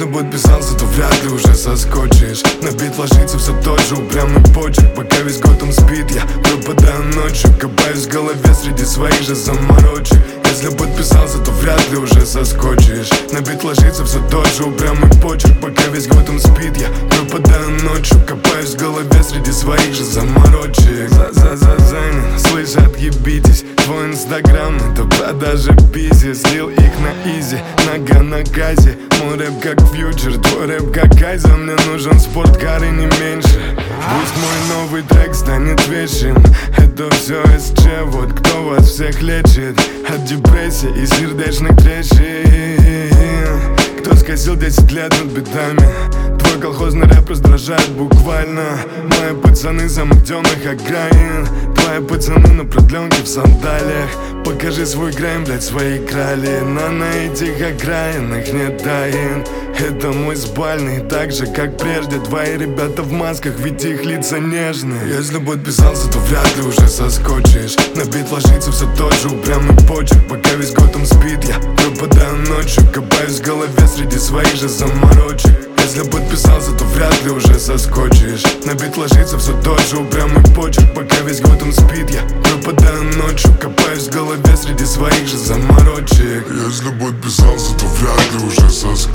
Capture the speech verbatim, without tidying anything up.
подписался, то вряд ли уже соскочишь. На бит ложится все тот же упрямый почерк. Пока весь Готэм спит, я пропадаю ночью. Копаюсь в голове среди своих же заморочек. Если подписался, то вряд ли уже соскочишь. На бит ложится все тот же упрямый почерк. Пока весь Готэм спит, я пропадаю ночью. Копаюсь в голове среди своих же заморочек. За-за-за-за, слышь, отъебитесь. Твой инстаграм — это продажа писи. Слил их на изи, нога на газе. Мой рэп как фьючер, твой рэп как айза. Мне нужен спорткар и не меньше. Пусть мой новый трек станет вечным. Это все эс че, вот кто вас всех лечит от депрессии и сердечных трещин. Кто скосил десять лет над битами. Твой колхозный рэп раздражает буквально. Мои пацаны самых темных окраин. Твои пацаны на продленке в сандалиях. Покажи свой грайм, блядь, свои крали. Но на этих окраинах нет тайн. Это мой спальный, так же как прежде. Твои ребята в масках, ведь их лица нежные. Если подписался, то вряд ли уже соскочишь. На бит ложится все тот же упрямый почерк. Пока весь Готэм спит, я пропадаю ночью. Копаюсь в голове среди своих же заморочек. Если подписался, то вряд ли уже соскочишь. На бит ложится все тот же упрямый почерк. Пока весь Готэм спит, я пропадаю ночью. Копаюсь в голове среди своих же заморочек. Если подписался, то вряд ли уже соскочишь.